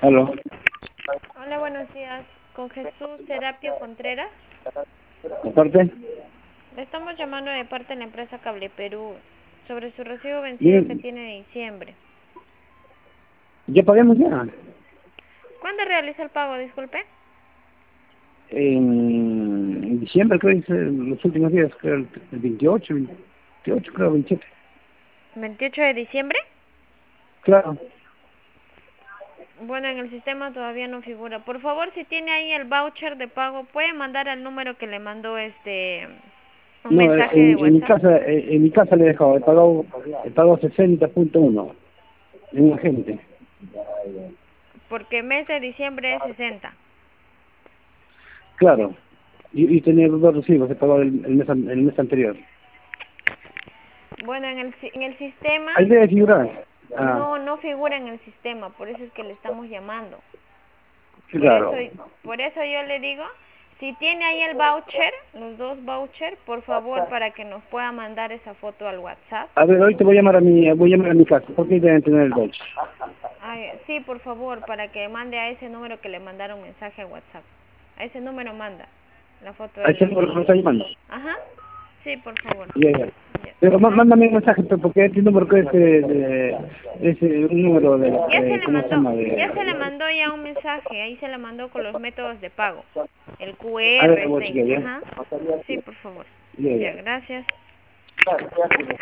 Aló. Hola, buenos días. Con Jesús Serapio Contreras. Aparte, Le estamos llamando de parte de la empresa Cable Perú sobre su recibo vencido que miren, tiene de diciembre. ya pagamos ya. ¿Cuándo realiza el pago? Disculpe. En diciembre, creo, que los últimos días, creo, el 28, creo, 27. ¿28 de diciembre? Claro. Bueno, en el sistema todavía no figura. Por favor, si tiene ahí el voucher de pago, puede mandar al número que le mandó un No, mensaje de WhatsApp. en mi casa le he dejado, he pagado 60.1 en un agente. Porque mes de diciembre es 60. Claro. Y tenía dos recibos, he pagado el mes anterior. Bueno, en el sistema Ahí debe figurar. Ah, no figura en el sistema, por eso es que le estamos llamando. Por eso, claro. por eso yo le digo, si tiene ahí el voucher, los dos vouchers, por favor, para que nos pueda mandar esa foto al WhatsApp. A ver, ahorita voy a llamar a mi casa, porque deben tener el coche. Ay, sí, por favor, para que mande a ese número que le mandaron mensaje a WhatsApp. A ese número manda la foto A del ese número que me vehículo. está llamando. Ajá, sí, por favor. Ya, ya. Ya, Pero gracias. mándame un mensaje, pues, porque este número que es un número ¿cómo se llama? Ya se le mandó ya un mensaje, ahí se le mandó con los métodos de pago. El A ver, QR, voy a chequear, ¿ya? ajá. Sí, por favor. Ya, Ya, ya. gracias.